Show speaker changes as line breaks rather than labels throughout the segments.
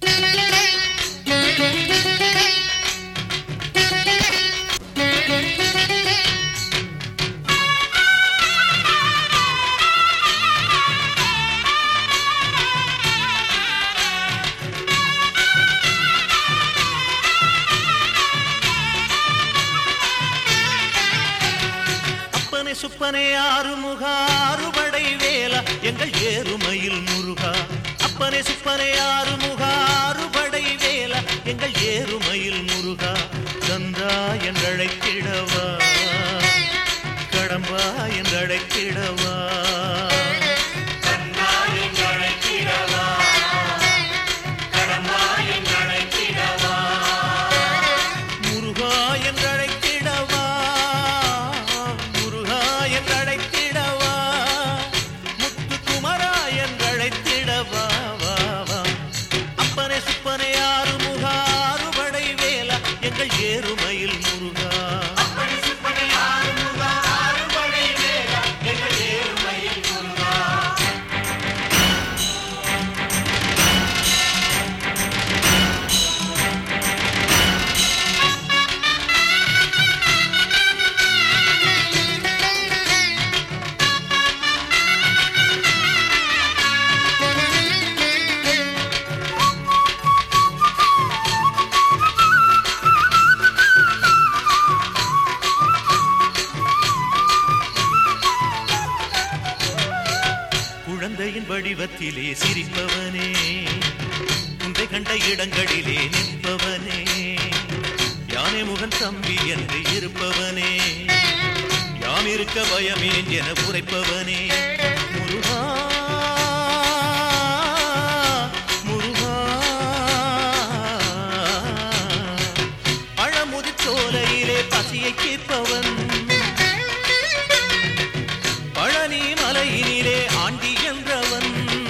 சுப்பனே ஆறுமுகா அறுபடை வேலா எங்கள் ஏறுமையில் முருகா. அப்பனே சுப்பனே ஆறுமுகா அறுபடை வேலா எங்கள் ஏறுமையில் முருகா. கந்தா என்றழைத்திடவா, கடம்பா என்றழைத்திடவா, முருகா என்றழைத்திடவா, முருகா என்றழைத்திடவா, முத்துக்குமரா என்றழைத்திடவா. அப்பனே சுப்பனே ஆறுமுகா அறுபடை வேலா எங்கள் ஏறுமையில் முருகா. குழந்தையின் வடிவத்திலே சிரிப்பவனே, உன்னை கண்ட இடங்களிலே நிற்பவனே, யானை முகன் தம்பி என்று இருப்பவனே, யாம் இருக்க பயமேன் என உரைப்பவனே. முருகா முருகா, பழமுதிர் சோலையிலே பசியை கேட்பவன், பழனி மலையினிலே ஆண்டி என்றவன்,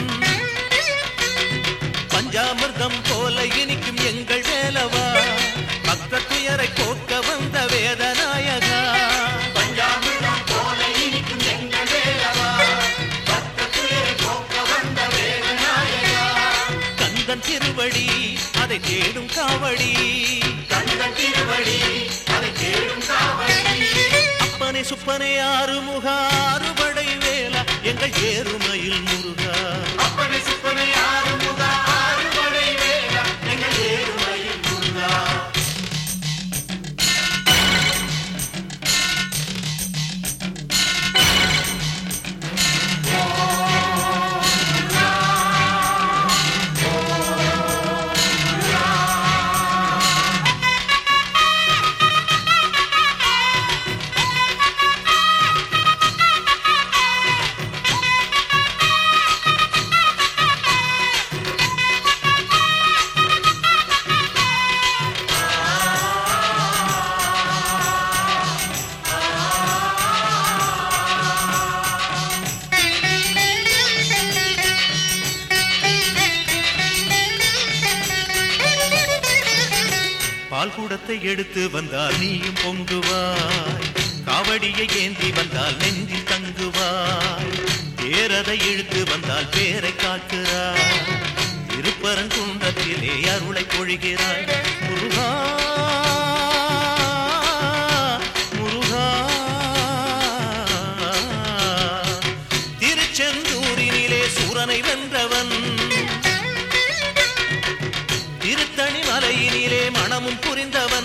பஞ்சாமிர்தம் போல இனிக்கும் எங்கள் வேலவா, பக்தர் துயரை போக்க வந்த வேதநாயகா. பஞ்சாமிர்தம் போல இனிக்கும் எங்கள் வேலவா, பக்தர் துயரை போக்க வந்த வேதநாயகா. கந்தன் திருவடி அதை தேடும் காவடி, கந்தன் திருவடி அதை தேடும் காவடி. அப்பனே சுப்பனே ஆறுமுகா அறுபடை வேலா எங்கள் ஏறுமையில் முருகா. அப்பனே சுப்பனே ஆறுமுகா அறுபடை வேலா எங்கள் ஏறுமையில் முருகா. பால் கூடத்தை எடுத்து வந்தால் நீயும் பொங்குவாய், காவடியை ஏந்தி வந்தால் நெஞ்சில் தங்குவாய், தேரதை இழுத்து வந்தால் பேரை காட்டுறாய், திருப்பரங்குன்றத்திலே அருளை பொழிகிறாய். முருகா முருகா, திருச்செந்தூரினிலே சூரனை வென்றவன், திருத்தணி மலையினிலே மணமும் புரிந்தவன்,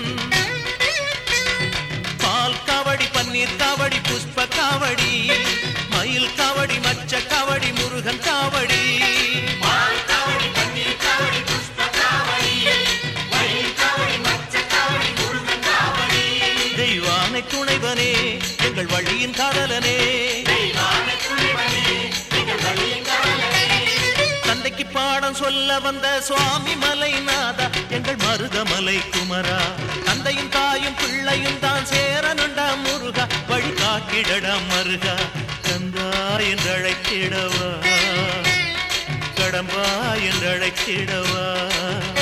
பால் காவடி பன்னீர் காவடி புஷ்ப காவடி, மயில் காவடி மச்ச காவடி முருகன் காவடி. தெய்வானை துணைவனே எங்கள் வழியின் காதலனே, தந்தைக்கு பாடம் சொல்ல வந்த சுவாமி மலைநாதா எங்கள் மருதமலை குமரா. தந்தையும் தாயும் பிள்ளையும் தான் சேரனுண்டா முருகா, வழி காட்டிடடா மருகா. கந்தா என்றழைத்திடவா, கடம்பா என்றழைத்திடவா.